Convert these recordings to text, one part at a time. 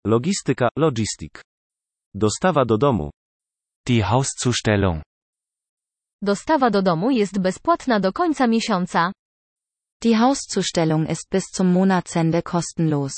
Logistyka, logistik. Dostawa do domu. Die Hauszustellung. Dostawa do domu jest bezpłatna do końca miesiąca. Die Hauszustellung ist bis zum Monatsende kostenlos.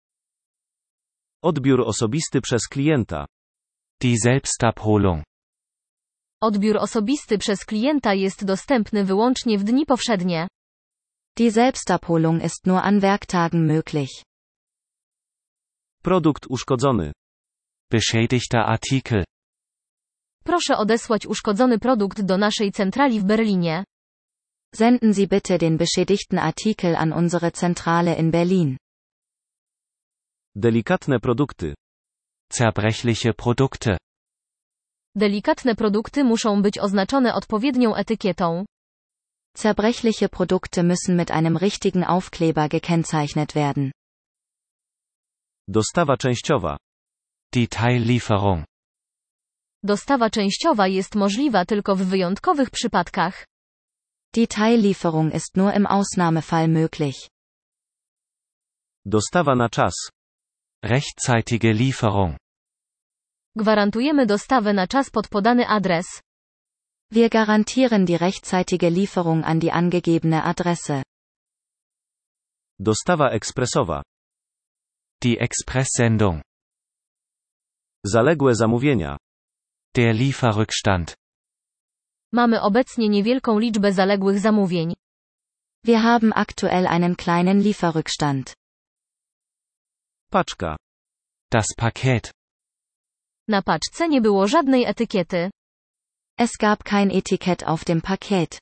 Odbiór osobisty przez klienta. Die Selbstabholung. Odbiór osobisty przez klienta jest dostępny wyłącznie w dni powszednie. Die Selbstabholung ist nur an Werktagen möglich. Produkt uszkodzony. Beschädigter Artikel. Proszę odesłać uszkodzony produkt do naszej centrali w Berlinie. Senden Sie bitte den beschädigten Artikel an unsere Zentrale in Berlin. Delikatne produkty. Zerbrechliche Produkte. Delikatne produkty muszą być oznaczone odpowiednią etykietą. Zerbrechliche Produkte müssen mit einem richtigen Aufkleber gekennzeichnet werden. Dostawa częściowa. Die Teillieferung. Dostawa częściowa jest możliwa tylko w wyjątkowych przypadkach. Die Teillieferung ist nur im Ausnahmefall möglich. Dostawa na czas. Rechtzeitige Lieferung. Gwarantujemy dostawę na czas pod podany adres. Wir garantieren die rechtzeitige Lieferung an die angegebene Adresse. Dostawa ekspresowa. Die Expresssendung. Zaległe zamówienia. Der Lieferrückstand. Mamy obecnie niewielką liczbę zaległych zamówień. Wir haben aktuell einen kleinen Lieferrückstand. Paczka. Das Paket. Na paczce nie było żadnej etykiety. Es gab kein Etikett auf dem Paket.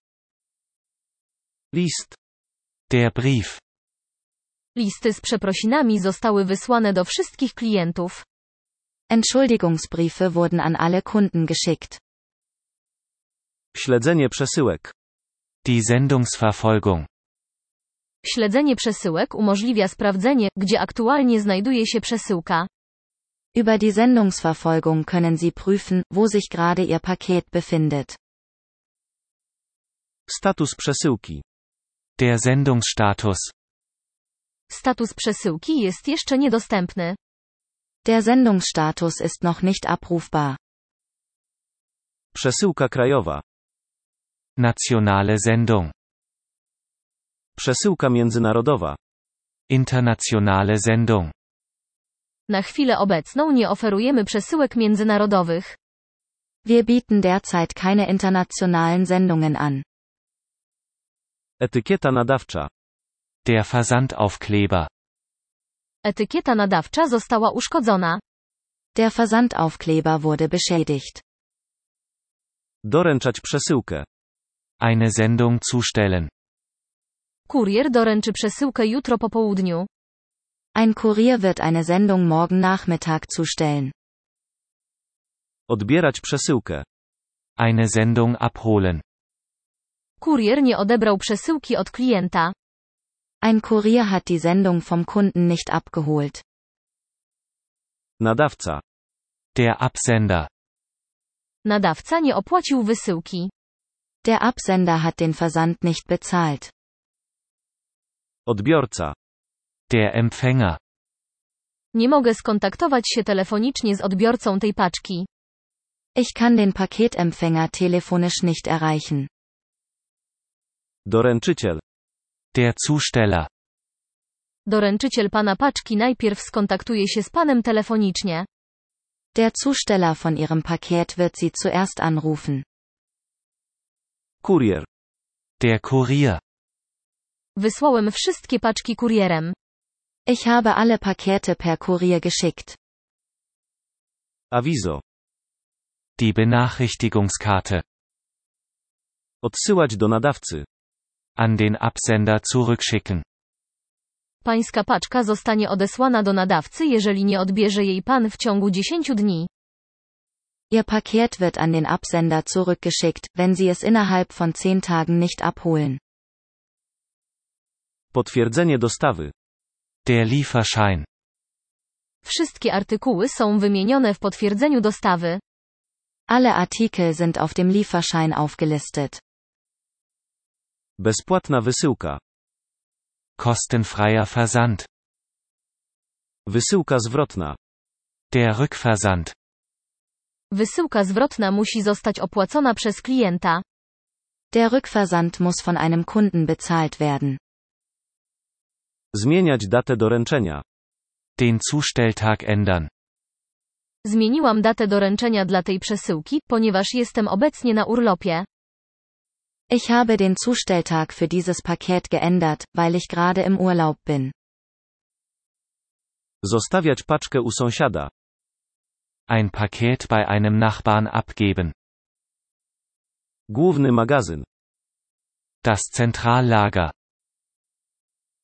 List. Der Brief. Listy z przeprosinami zostały wysłane do wszystkich klientów. Entschuldigungsbriefe wurden an alle Kunden geschickt. Śledzenie przesyłek. Die Sendungsverfolgung. Śledzenie przesyłek umożliwia sprawdzenie, gdzie aktualnie znajduje się przesyłka. Über die Sendungsverfolgung können Sie prüfen, wo sich gerade Ihr Paket befindet. Status przesyłki. Der Sendungsstatus. Status przesyłki jest jeszcze niedostępny. Der Sendungsstatus ist noch nicht abrufbar. Przesyłka krajowa. Nationale Sendung. Przesyłka międzynarodowa. Internationale Sendung. Na chwilę obecną nie oferujemy przesyłek międzynarodowych. Wir bieten derzeit keine internationalen Sendungen an. Etykieta nadawcza. Der Versandaufkleber. Etykieta nadawcza została uszkodzona. Der Versandaufkleber wurde beschädigt. Doręczać przesyłkę. Eine Sendung zustellen. Kurier doręczy przesyłkę jutro po południu. Ein Kurier wird eine Sendung morgen Nachmittag zustellen. Odbierać przesyłkę. Eine Sendung abholen. Kurier nie odebrał przesyłki od klienta. Ein Kurier hat die Sendung vom Kunden nicht abgeholt. Nadawca. Der Absender. Nadawca nie opłacił wysyłki. Der Absender hat den Versand nicht bezahlt. Odbiorca. Der Empfänger. Nie mogę skontaktować się telefonicznie z odbiorcą tej paczki. Ich kann den Paketempfänger telefonisch nicht erreichen. Doręczyciel. Der Zusteller. Doręczyciel pana paczki najpierw skontaktuje się z panem telefonicznie. Der Zusteller von Ihrem Paket wird Sie zuerst anrufen. Kurier. Der Kurier. Wysłałem wszystkie paczki kurierem. Ich habe alle Pakete per Kurier geschickt. Awizo. Die Benachrichtigungskarte. Odsyłać do nadawcy. An den Absender zurückschicken. Pańska paczka zostanie odesłana do nadawcy, jeżeli nie odbierze jej pan w ciągu 10 dni. Ihr Paket wird an den Absender zurückgeschickt, wenn Sie es innerhalb von 10 Tagen nicht abholen. Potwierdzenie dostawy. Der Lieferschein. Wszystkie artykuły są wymienione w potwierdzeniu dostawy. Alle Artikel sind auf dem Lieferschein aufgelistet. Bezpłatna wysyłka. Kostenfreier Versand. Wysyłka zwrotna. Der Rückversand. Wysyłka zwrotna musi zostać opłacona przez klienta. Der Rückversand muss von einem Kunden bezahlt werden. Zmieniać datę doręczenia. Den Zustelltag ändern. Zmieniłam datę doręczenia dla tej przesyłki, ponieważ jestem obecnie na urlopie. Ich habe den Zustelltag für dieses Paket geändert, weil ich gerade im Urlaub bin. Zostawiać paczkę u sąsiada. Ein Paket bei einem Nachbarn abgeben. Główny magazyn. Das Zentrallager.